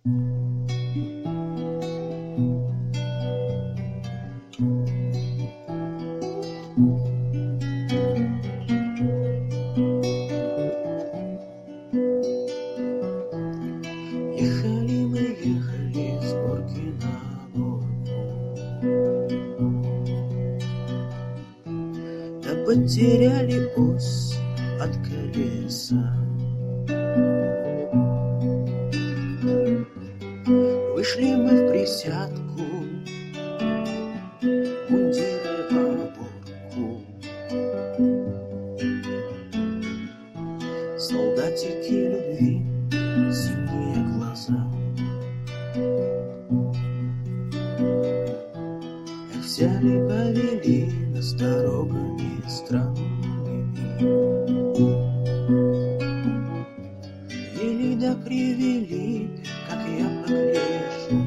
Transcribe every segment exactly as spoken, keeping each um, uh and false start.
Ехали мы, ехали с горки на горку, да потеряли ось от колеса. Вышли мы в присядку, мундиры в оборку, солдатики любви, синие глаза. Эх, взяли, повели нас дорогами странными, вели да привели, как я погляжу.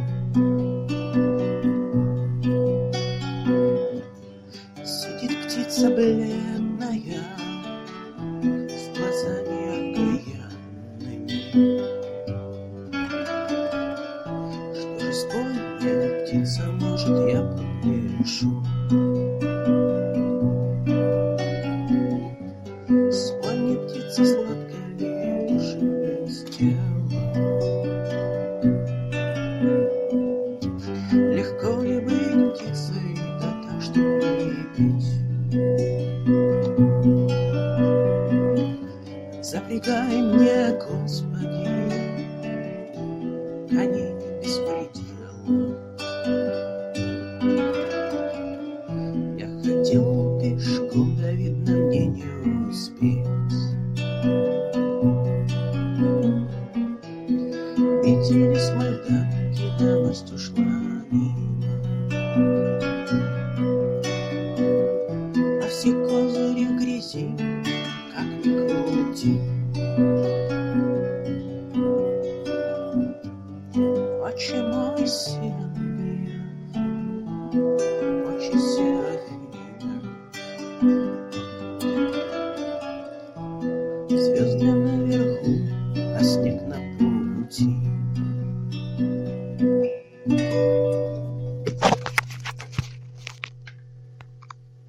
Сидит птица бледная, с глазами окаянными. Что же спой мне, птица, может, я попляшу? Спой мне, птица, сладко ли шелестела? Легко ли быть птицей, да так, что не петь? Запрягай мне, Господи, коней беспредела. Я хотел пешком, да видно мне не успеть. Виделись мы дамки, да мост ушла мимо, а все козыри в грязи.